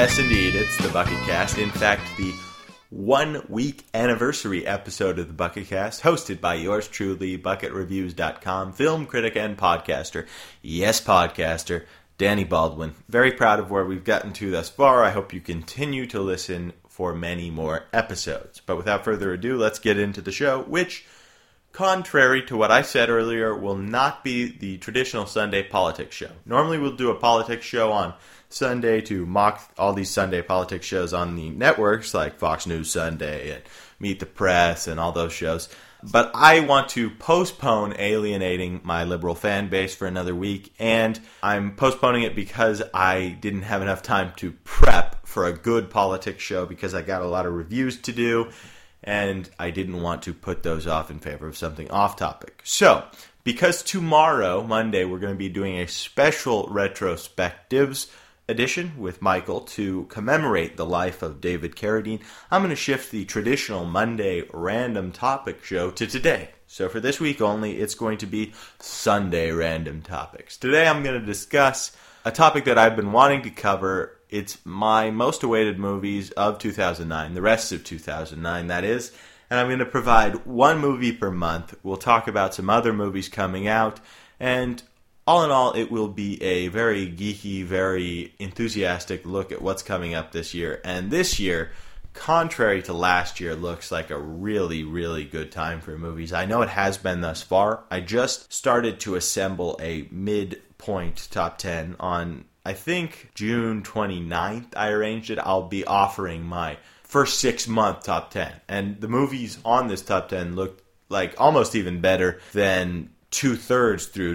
Yes, indeed, it's the Bucket Cast. In fact, the 1-week anniversary episode of the Bucket Cast, hosted by yours truly, BucketReviews.com, film critic and podcaster. Yes, podcaster, Danny Baldwin. Very proud of where we've gotten to thus far. I hope you continue to listen for many more episodes. But without further ado, let's get into the show, which, contrary to what I said earlier, will not be the traditional Sunday politics show. Normally we'll do a politics show on Sunday to mock all these Sunday politics shows on the networks like Fox News Sunday and Meet the Press and all those shows. But I want to postpone alienating my liberal fan base for another week, and I'm postponing it because I didn't have enough time to prep for a good politics show because I got a lot of reviews to do, and I didn't want to put those off in favor of something off-topic. So, because tomorrow, Monday, we're going to be doing a special retrospectives edition with Michael to commemorate the life of David Carradine, I'm going to shift the traditional Monday random topic show to today. So for this week only, it's going to be Sunday random topics. Today I'm going to discuss a topic that I've been wanting to cover. It's my most awaited movies of 2009, the rest of 2009 that is, and I'm going to provide one movie per month. We'll talk about some other movies coming out, and all in all, it will be a very geeky, very enthusiastic look at what's coming up this year. And this year, contrary to last year, looks like a really, really good time for movies. I know it has been thus far. I just started to assemble a midpoint top 10 on, I think, June 29th. I arranged it. I'll be offering my first 6-month top 10. And the movies on this top 10 look like almost even better than 2/3 through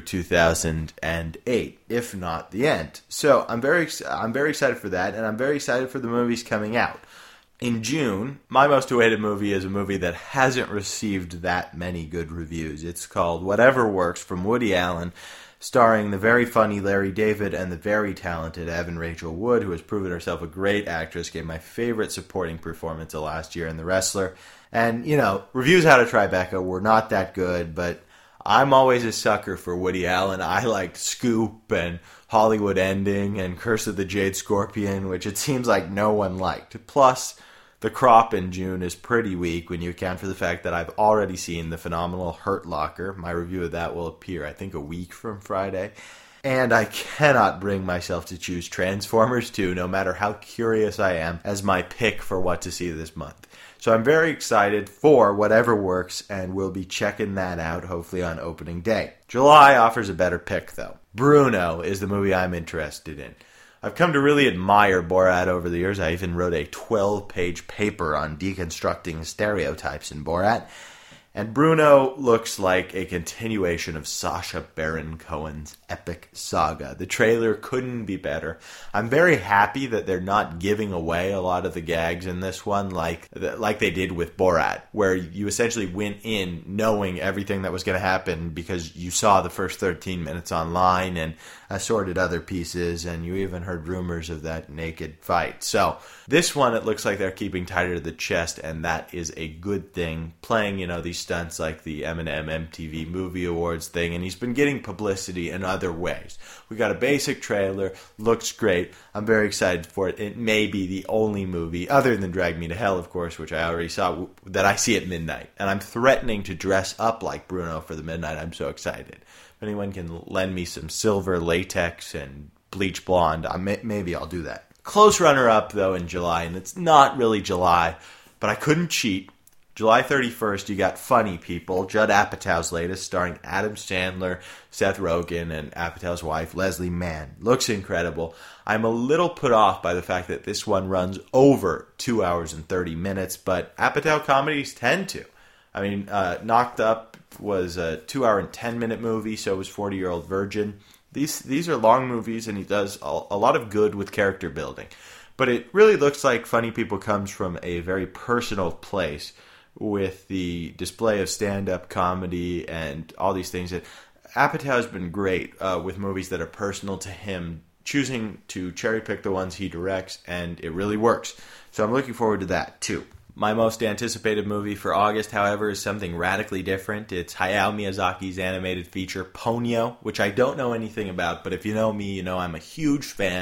2008, if not the end. So I'm very excited for that, and I'm very excited for the movies coming out. In June, my most awaited movie is a movie that hasn't received that many good reviews. It's called Whatever Works from Woody Allen, starring the very funny Larry David and the very talented Evan Rachel Wood, who has proven herself a great actress, gave my favorite supporting performance of last year in The Wrestler. And, you know, reviews out of Tribeca were not that good, but I'm always a sucker for Woody Allen. I liked Scoop and Hollywood Ending and Curse of the Jade Scorpion, which it seems like no one liked. Plus, the crop in June is pretty weak when you account for the fact that I've already seen the phenomenal Hurt Locker. My review of that will appear, I think, a week from Friday. And I cannot bring myself to choose Transformers 2, no matter how curious I am, as my pick for what to see this month. So I'm very excited for Whatever Works, and we'll be checking that out hopefully on opening day. July offers a better pick, though. Bruno is the movie I'm interested in. I've come to really admire Borat over the years. I even wrote a 12-page paper on deconstructing stereotypes in Borat. And Bruno looks like a continuation of Sacha Baron Cohen's epic saga. The trailer couldn't be better. I'm very happy that they're not giving away a lot of the gags in this one like they did with Borat, where you essentially went in knowing everything that was going to happen because you saw the first 13 minutes online and assorted other pieces, and you even heard rumors of that naked fight. So this one, it looks like they're keeping tighter to the chest, and that is a good thing. Playing, you know, these stunts like the Eminem MTV Movie Awards thing, and he's been getting publicity in other ways. We got a basic trailer, looks great. I'm very excited for it. It may be the only movie, other than Drag Me to Hell, of course, which I already saw, that I see at midnight. And I'm threatening to dress up like Bruno for the midnight. I'm so excited. If anyone can lend me some silver latex and bleach blonde, maybe I'll do that. Close runner-up, though, in July, and it's not really July, but I couldn't cheat. July 31st, you got Funny People, Judd Apatow's latest, starring Adam Sandler, Seth Rogen, and Apatow's wife, Leslie Mann. Looks incredible. I'm a little put off by the fact that this one runs over 2 hours and 30 minutes, but Apatow comedies tend to. I mean, Knocked Up was a 2-hour and 10-minute movie, so was 40-Year-Old Virgin. These are long movies, and he does a lot of good with character building. But it really looks like Funny People comes from a very personal place with the display of stand-up comedy and all these things. Apatow's been great with movies that are personal to him, choosing to cherry-pick the ones he directs, and it really works. So I'm looking forward to that, too. My most anticipated movie for August, however, is something radically different. It's Hayao Miyazaki's animated feature, Ponyo, which I don't know anything about, but if you know me, you know I'm a huge fan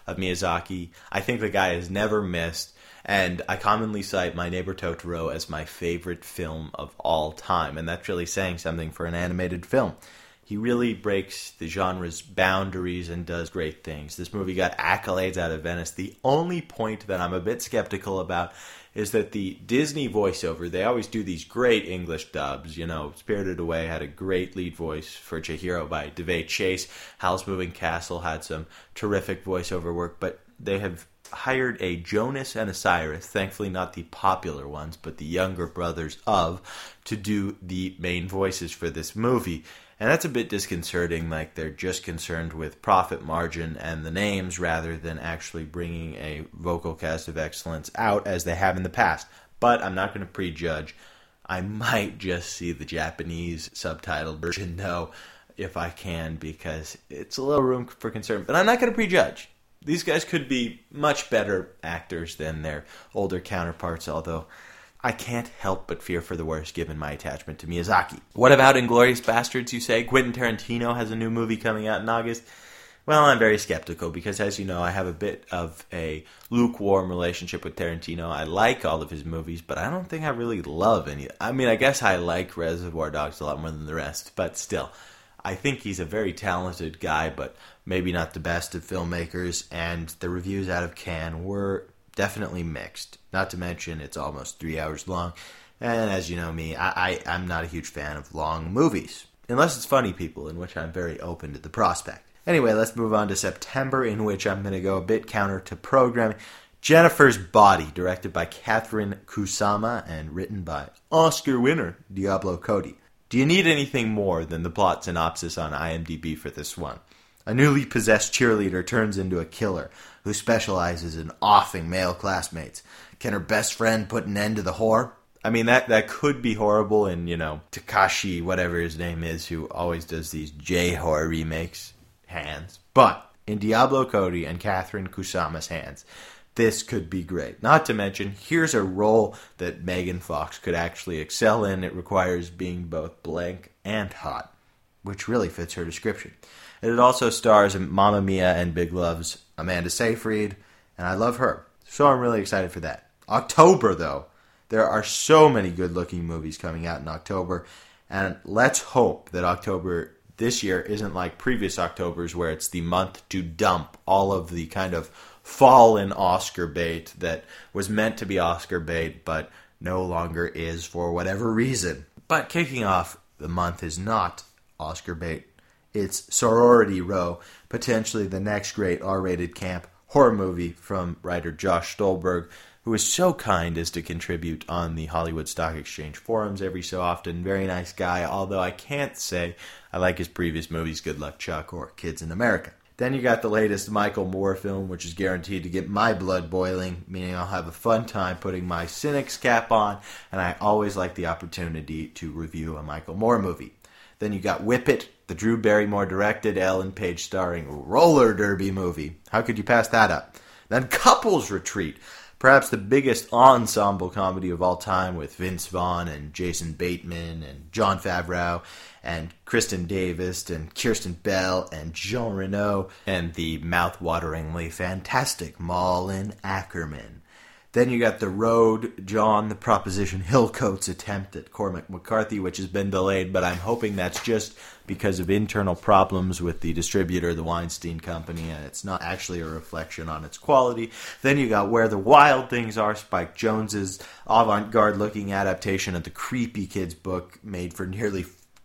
of Miyazaki. I think the guy has never missed, and I commonly cite My Neighbor Totoro as my favorite film of all time, and that's really saying something for an animated film. He really breaks the genre's boundaries and does great things. This movie got accolades out of Venice. The only point that I'm a bit skeptical about is that the Disney voiceover, they always do these great English dubs. You know, Spirited Away had a great lead voice for Chihiro by DeVay Chase. Howl's Moving Castle had some terrific voiceover work, but they have hired a Jonas and a Cyrus, thankfully not the popular ones, but the younger brothers of, to do the main voices for this movie. And that's a bit disconcerting, like they're just concerned with profit margin and the names rather than actually bringing a vocal cast of excellence out as they have in the past. But I'm not going to prejudge. I might just see the Japanese subtitled version, though, if I can, because it's a little room for concern. But I'm not going to prejudge. These guys could be much better actors than their older counterparts, although I can't help but fear for the worst given my attachment to Miyazaki. What about Inglourious Basterds, you say? Quentin Tarantino has a new movie coming out in August. Well, I'm very skeptical because, as you know, I have a bit of a lukewarm relationship with Tarantino. I like all of his movies, but I don't think I really love any. I mean, I guess I like Reservoir Dogs a lot more than the rest, but still, I think he's a very talented guy, but maybe not the best of filmmakers, and the reviews out of Cannes were definitely mixed. Not to mention, it's almost 3 hours long. And as you know me, I'm not a huge fan of long movies. Unless it's funny people, in which I'm very open to the prospect. Anyway, let's move on to September, in which I'm going to go a bit counter to programming. Jennifer's Body, directed by Catherine Kusama and written by Oscar winner Diablo Cody. Do you need anything more than the plot synopsis on IMDb for this one? A newly possessed cheerleader turns into a killer who specializes in offing male classmates. Can her best friend put an end to the whore? I mean, that could be horrible in, Takashi, whatever his name is, who always does these J-horror remakes, hands. But in Diablo Cody and Catherine Kusama's hands, this could be great. Not to mention, here's a role that Megan Fox could actually excel in. It requires being both blank and hot, which really fits her description. And it also stars Mamma Mia and Big Love's Amanda Seyfried, and I love her. So I'm really excited for that. October, though. There are so many good-looking movies coming out in October, and let's hope that October this year isn't like previous Octobers where it's the month to dump all of the kind of fallen Oscar bait that was meant to be Oscar bait but no longer is for whatever reason. But kicking off the month is not Oscar bait. It's Sorority Row, potentially the next great R-rated camp horror movie from writer Josh Stolberg, who is so kind as to contribute on the Hollywood Stock Exchange forums every so often. Very nice guy, although I can't say I like his previous movies, Good Luck Chuck or Kids in America. Then you got the latest Michael Moore film, which is guaranteed to get my blood boiling, meaning I'll have a fun time putting my Cynics cap on, and I always like the opportunity to review a Michael Moore movie. Then you got Whip It, the Drew Barrymore directed, Ellen Page starring roller derby movie. How could you pass that up? Then Couples Retreat, perhaps the biggest ensemble comedy of all time, with Vince Vaughn and Jason Bateman and Jon Favreau and Kristen Davis and Kirsten Bell and Jean Reno and the mouth-wateringly fantastic Malin Ackerman. Then you got The Road, John the Proposition Hillcoat's attempt at Cormac McCarthy, which has been delayed, but I'm hoping that's just because of internal problems with the distributor, the Weinstein Company, and it's not actually a reflection on its quality. Then you got Where the Wild Things Are, Spike Jonze's avant-garde-looking adaptation of the Creepy Kids book made for nearly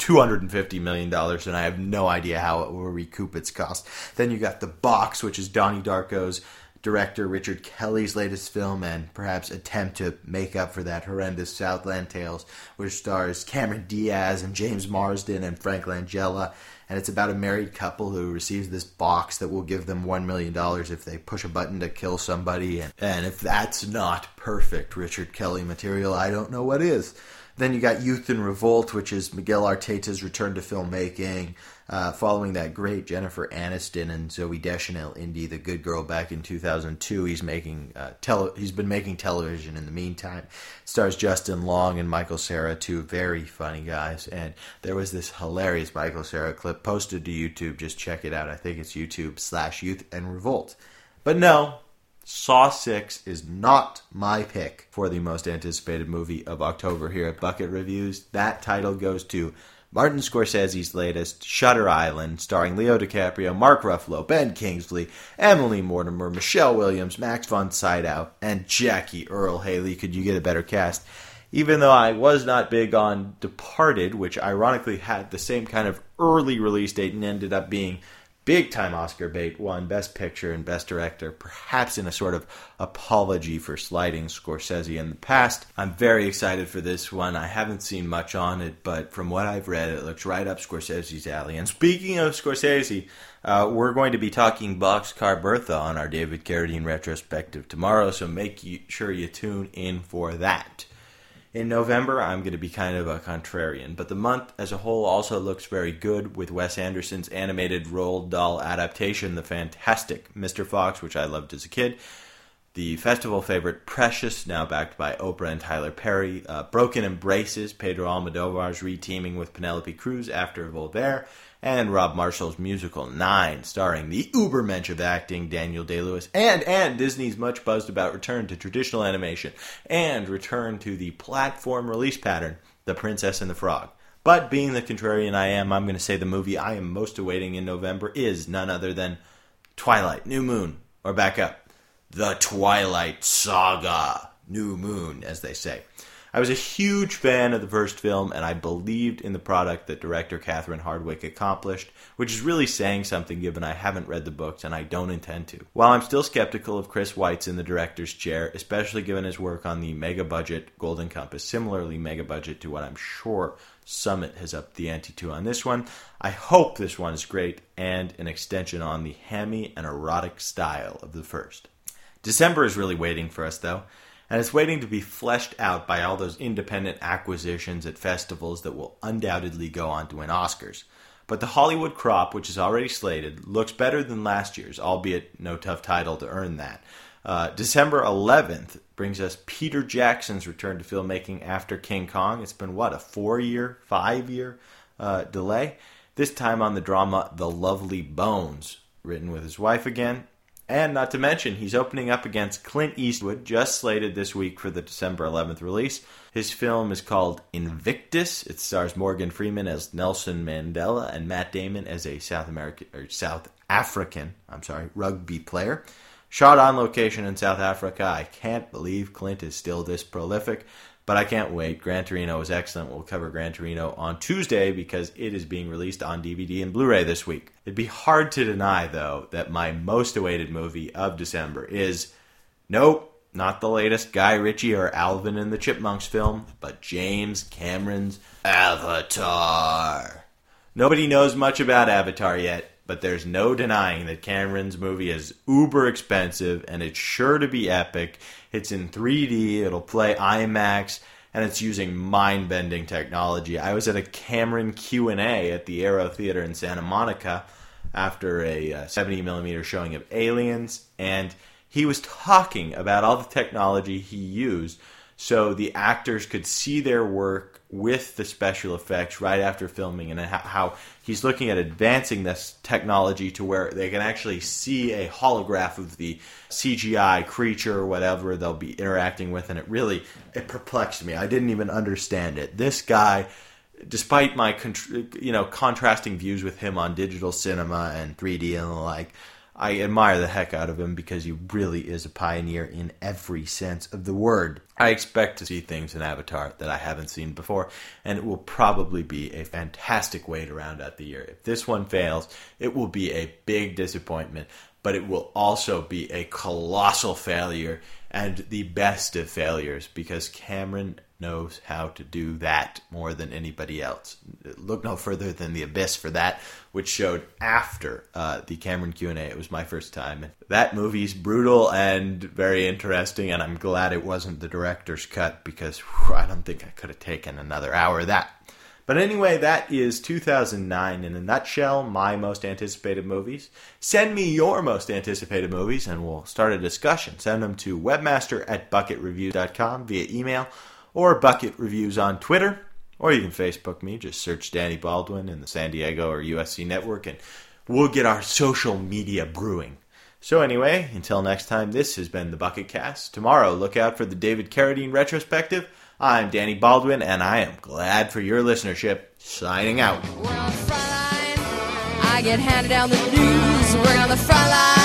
$250 million, and I have no idea how it will recoup its cost. Then you got The Box, which is Donnie Darko's director Richard Kelly's latest film and perhaps attempt to make up for that horrendous Southland Tales, which stars Cameron Diaz and James Marsden and Frank Langella, and it's about a married couple who receives this box that will give them $1 million if they push a button to kill somebody, and if that's not perfect Richard Kelly material, I don't know what is. Then you got Youth in Revolt, which is Miguel Arteta's return to filmmaking, following that great Jennifer Aniston and Zooey Deschanel indie, The Good Girl, back in 2002. He's been making television in the meantime. It stars Justin Long and Michael Cera, two very funny guys. And there was this hilarious Michael Cera clip posted to YouTube. Just check it out. I think it's YouTube/Youth and Revolt. But no, Saw 6 is not my pick for the most anticipated movie of October here at Bucket Reviews. That title goes to Martin Scorsese's latest, Shutter Island, starring Leo DiCaprio, Mark Ruffalo, Ben Kingsley, Emily Mortimer, Michelle Williams, Max von Sydow, and Jackie Earle Haley. Could you get a better cast? Even though I was not big on Departed, which ironically had the same kind of early release date and ended up being big-time Oscar bait, won Best Picture and Best Director, perhaps in a sort of apology for slighting Scorsese in the past. I'm very excited for this one. I haven't seen much on it, but from what I've read, it looks right up Scorsese's alley. And speaking of Scorsese, we're going to be talking Boxcar Bertha on our David Carradine retrospective tomorrow, so make sure you tune in for that. In November, I'm going to be kind of a contrarian, but the month as a whole also looks very good with Wes Anderson's animated Roald Dahl adaptation, the fantastic Mr. Fox, which I loved as a kid, the festival favorite Precious, now backed by Oprah and Tyler Perry, Broken Embraces, Pedro Almodovar's re-teaming with Penelope Cruz after Voltaire, and Rob Marshall's musical 9, starring the ubermensch of acting Daniel Day-Lewis, and Disney's much buzzed about return to traditional animation, and return to the platform release pattern, The Princess and the Frog. But being the contrarian I am, I'm going to say the movie I am most awaiting in November is none other than Twilight, New Moon, or back up, The Twilight Saga, New Moon, as they say. I was a huge fan of the first film, and I believed in the product that director Catherine Hardwicke accomplished, which is really saying something given I haven't read the books and I don't intend to. While I'm still skeptical of Chris Weitz in the director's chair, especially given his work on the mega-budget Golden Compass, similarly mega-budget to what I'm sure Summit has upped the ante to on this one, I hope this one is great and an extension on the hammy and erotic style of the first. December is really waiting for us, though. And it's waiting to be fleshed out by all those independent acquisitions at festivals that will undoubtedly go on to win Oscars. But the Hollywood crop, which is already slated, looks better than last year's, albeit no tough title to earn that. December 11th brings us Peter Jackson's return to filmmaking after King Kong. It's been, a 5-year delay? This time on the drama The Lovely Bones, written with his wife again. And not to mention, he's opening up against Clint Eastwood, just slated this week for the December 11th release. His film is called Invictus. It stars Morgan Freeman as Nelson Mandela and Matt Damon as a South African rugby player. Shot on location in South Africa. I can't believe Clint is still this prolific, but I can't wait. Gran Torino is excellent. We'll cover Gran Torino on Tuesday because it is being released on DVD and Blu-ray this week. It'd be hard to deny, though, that my most awaited movie of December is, nope, not the latest Guy Ritchie or Alvin and the Chipmunks film, but James Cameron's Avatar. Nobody knows much about Avatar yet, but there's no denying that Cameron's movie is uber expensive and it's sure to be epic. It's in 3D, it'll play IMAX, and it's using mind-bending technology. I was at a Cameron Q&A at the Aero Theater in Santa Monica after a 70mm showing of Aliens, and he was talking about all the technology he used so the actors could see their work with the special effects right after filming, and how he's looking at advancing this technology to where they can actually see a holograph of the CGI creature or whatever they'll be interacting with, and it perplexed me. I didn't even understand it. This guy, despite my contrasting views with him on digital cinema and 3D and the like, I admire the heck out of him because he really is a pioneer in every sense of the word. I expect to see things in Avatar that I haven't seen before, and it will probably be a fantastic way to round out the year. If this one fails, it will be a big disappointment, but it will also be a colossal failure and the best of failures because Cameron knows how to do that more than anybody else. Look no further than The Abyss for that, which showed after the Cameron Q&A. It was my first time. That movie's brutal and very interesting, and I'm glad it wasn't the director's cut because I don't think I could have taken another hour of that. But anyway, that is 2009 in a nutshell, my most anticipated movies. Send me your most anticipated movies, and we'll start a discussion. Send them to webmaster@bucketreviews.com via email, or Bucket Reviews on Twitter, or you can Facebook me. Just search Danny Baldwin in the San Diego or USC network, and we'll get our social media brewing. So anyway, until next time, this has been the Bucket Cast. Tomorrow, look out for the David Carradine retrospective. I'm Danny Baldwin, and I am glad for your listenership. Signing out. We're on the front line. I get handed down the news. We're on the front line.